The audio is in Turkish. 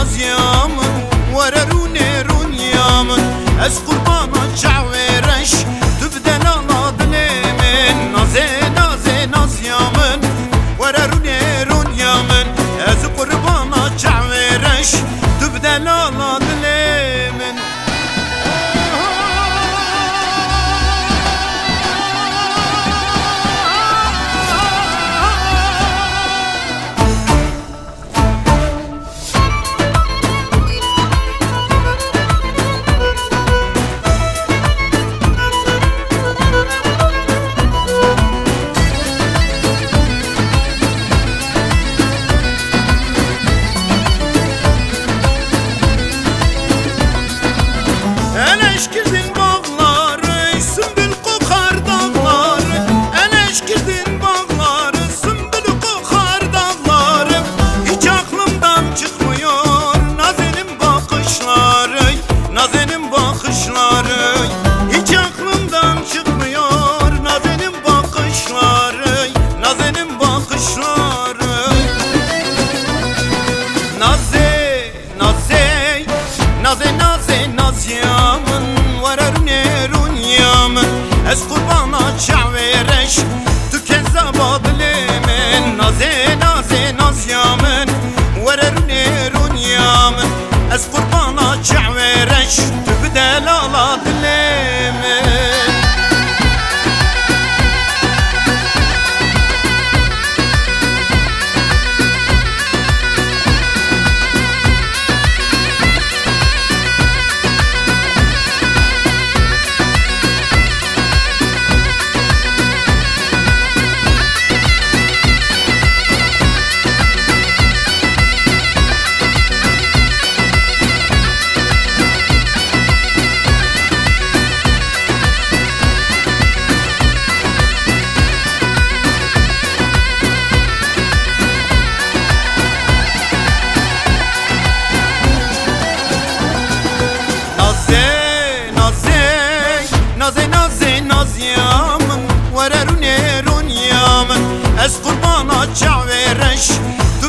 نازيامن ورروني رونيامن از قربانا جعورش تبدل الله دلمن نازي نازي نازيامن ورروني رونيامن از قربانا جعورش تبدل الله دلمن Eleşkirdin bağları, sümbül kokar dağları. Eleşkirdin bağları, sümbül kokar dağları. Hiç aklımdan çıkmıyor Nazenin bakışları, Nazenin bakışları. Hiç aklımdan çıkmıyor Nazenin bakışları, Nazenin bakışları. Naze, naze, naze, naze, naziyamın ورروني رونيامن از قربانا جعورش تو كذابا دلمن نازي نازي نازيامن ورروني رونيامن از قربانا جعورش تو بدل الله دلمن نازي نازي نازيامن ورروني رونيامن از قربانا جعورش تو